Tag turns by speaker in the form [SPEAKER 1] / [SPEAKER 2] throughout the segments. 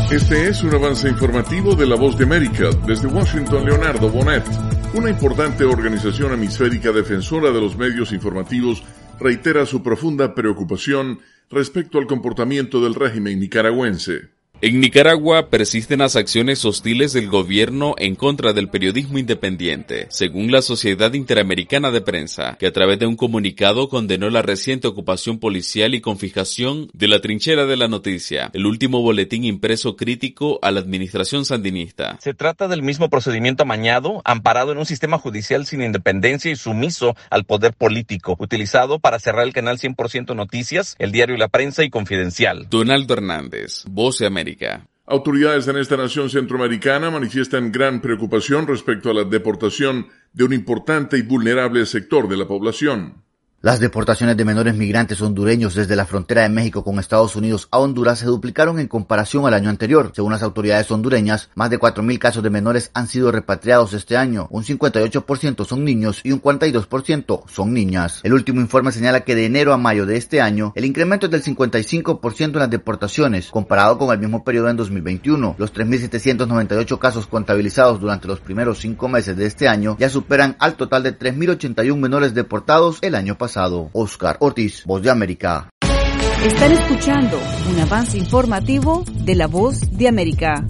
[SPEAKER 1] Este es un avance informativo de La Voz de América. Desde Washington, Leonardo Bonet. Una importante organización hemisférica defensora de los medios informativos reitera su profunda preocupación respecto al comportamiento del régimen nicaragüense.
[SPEAKER 2] En Nicaragua persisten las acciones hostiles del gobierno en contra del periodismo independiente, según la Sociedad Interamericana de Prensa, que a través de un comunicado condenó la reciente ocupación policial y confiscación de la Trinchera de la Noticia, el último boletín impreso crítico a la administración sandinista.
[SPEAKER 3] Se trata del mismo procedimiento amañado, amparado en un sistema judicial sin independencia y sumiso al poder político, utilizado para cerrar el canal 100% Noticias, el diario La Prensa y Confidencial.
[SPEAKER 2] Donaldo Hernández, Voz de América.
[SPEAKER 1] Autoridades en esta nación centroamericana manifiestan gran preocupación respecto a la deportación de un importante y vulnerable sector de la población.
[SPEAKER 4] Las deportaciones de menores migrantes hondureños desde la frontera de México con Estados Unidos a Honduras se duplicaron en comparación al año anterior. Según las autoridades hondureñas, más de 4,000 casos de menores han sido repatriados este año. Un 58% son niños y un 42% son niñas. El último informe señala que de enero a mayo de este año, el incremento es del 55% en las deportaciones, comparado con el mismo periodo en 2021. Los 3,798 casos contabilizados durante los primeros 5 meses de este año ya superan al total de 3,081 menores deportados el año pasado. Oscar Ortiz, Voz de América.
[SPEAKER 5] Están escuchando un avance informativo de La Voz de América.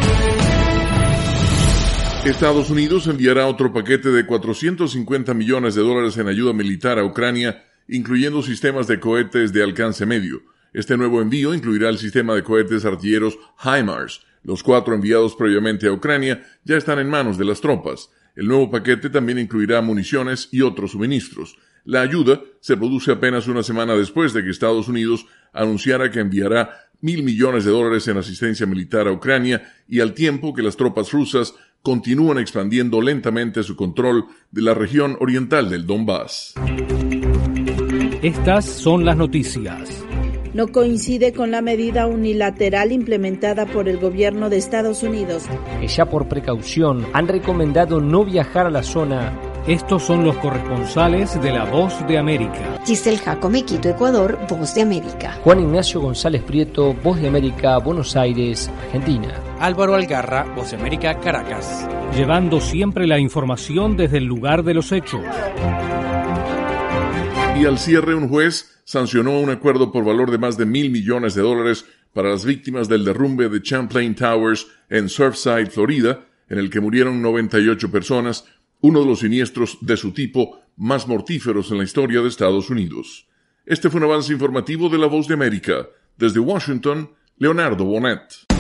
[SPEAKER 1] Estados Unidos enviará otro paquete de $450 millones en ayuda militar a Ucrania, incluyendo sistemas de cohetes de alcance medio. Este nuevo envío incluirá el sistema de cohetes artilleros HIMARS. Los 4 enviados previamente a Ucrania ya están en manos de las tropas. El nuevo paquete también incluirá municiones y otros suministros. La ayuda se produce apenas una semana después de que Estados Unidos anunciara que enviará $1,000 millones en asistencia militar a Ucrania y al tiempo que las tropas rusas continúan expandiendo lentamente su control de la región oriental del Donbass.
[SPEAKER 6] Estas son las noticias.
[SPEAKER 7] No coincide con la medida unilateral implementada por el gobierno de Estados Unidos,
[SPEAKER 8] que ya por precaución han recomendado no viajar a la zona.
[SPEAKER 6] Estos son los corresponsales de La Voz de América.
[SPEAKER 9] Giselle Jacome, Quito, Ecuador, Voz de América.
[SPEAKER 8] Juan Ignacio González Prieto, Voz de América, Buenos Aires, Argentina.
[SPEAKER 10] Álvaro Algarra, Voz de América, Caracas.
[SPEAKER 6] Llevando siempre la información desde el lugar de los hechos.
[SPEAKER 1] Y al cierre, un juez sancionó un acuerdo por valor de más de $1,000 millones para las víctimas del derrumbe de Champlain Towers en Surfside, Florida, en el que murieron 98 personas, uno de los siniestros de su tipo más mortíferos en la historia de Estados Unidos. Este fue un avance informativo de La Voz de América. Desde Washington, Leonardo Bonet.